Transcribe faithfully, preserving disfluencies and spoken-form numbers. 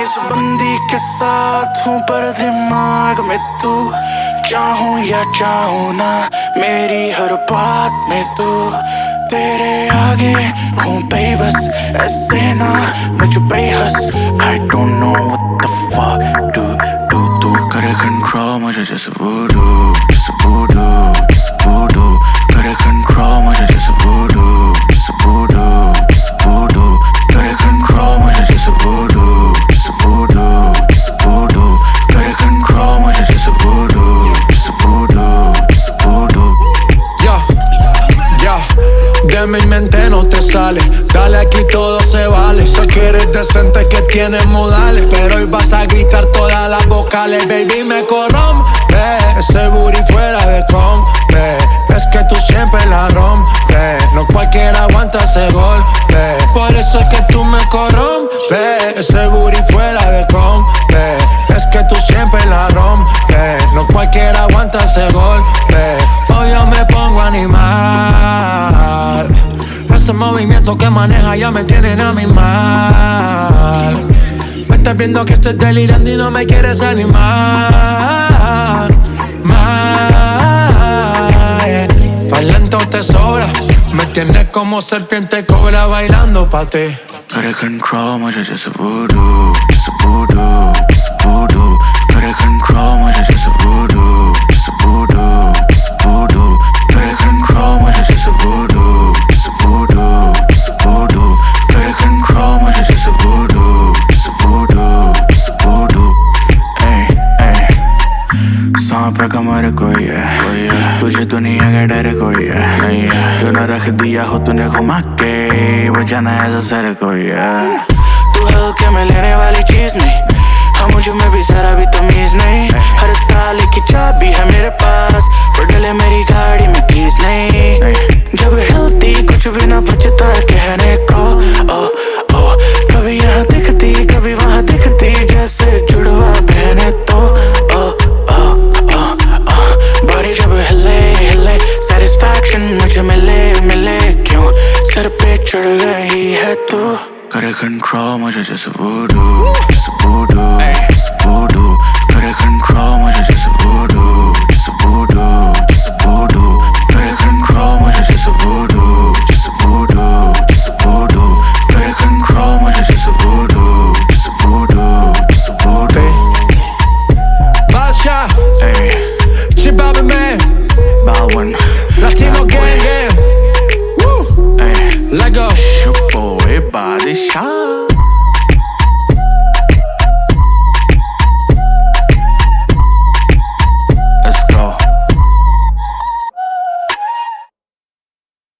बंदी के साथ हूँ पर दिमाग में तू, चाहूँ या चाहूँ ना मेरी हर बात में तू, तेरे आगे हूँ बेबस ऐसे ना मुझ बेहस। I don't know what the fuck do do तू करे control मुझे जैसे voodoo, जैसे voodoo, जैसे voodoo, करे control मुझे जैसे voodoo, जैसे voodoo, जैसे voodoo, करे control मुझे जैसे voodoo, जैसे voodoo, जैसे voodoo, करे control मुझे जैसे voodoo, जैसे voodoo, जैसे voodoo. Yo, yo, de mi mente no te sale. Dale, aquí todo se vale. Sé que eres decente, que tienes modales, pero hoy vas a gritar todas las vocales. Baby, me corrompe ese booty fuera de compe. Es que tú siempre la rompes, no cualquiera aguanta ese golpe. Por eso es que tú me corrompes, ese booty fuera de compe. Es que tú siempre la rompes, no cualquiera aguanta ese golpe. Hoy yo me pongo animal, ese movimiento que maneja ya me tienen a mi mal. Me estás viendo que estoy delirando y no me quieres animar. Tan lento te sobra, me tienes como serpiente cobra bailando pa' ti. करे control मुझे जैसे voodoo, जैसे voodoo, जैसे voodoo, करे control मुझे जैसे voodoo, जैसे voodoo, जैसे voodoo, करे control मुझे जैसे voodoo, जैसे voodoo, जैसे voodoo, करे control मुझे जैसे voodoo, जैसे voodoo, जैसे voodoo. Ey, ey, सांप है कमर कोई है, तुझे दुनिया का डर कोई है, तूने रख दिया हो तूने घुमा के, वो जाना ऐसा सर कोई है. तू हल्के में लेने वाली चीज नहीं, हाँ मुझ में भी जरा भी तमीज नहीं. हर ताले की चाबी है मेरे पास, पर डले मेरी गाड़ी में कीज नहीं. जब हिलती कुछ भी ना बचता कहने को, ओ ओ कभी यहाँ दिखती कभी वहाँ दिखती, जैसे जुड़वा बहने तो. ओ ओ ओ ओ बॉडी जब हिले हिले satisfaction मुझे मिले मिले क्यों, सर पे चढ़ गई है तू. करे control मुझे जैसे voodoo, जैसे voodoo, जैसे voodoo, करे control मुझे जैसे voodoo, जैसे voodoo, जैसे voodoo, करे control मुझे जैसे voodoo, जैसे voodoo, जैसे voodoo, करे control मुझे जैसे voodoo, जैसे voodoo, जैसे voodoo. Bacha, Ey, Chibabe man, Baldwin, Latino gang gang. Woo, ey, let go. your boy body shot.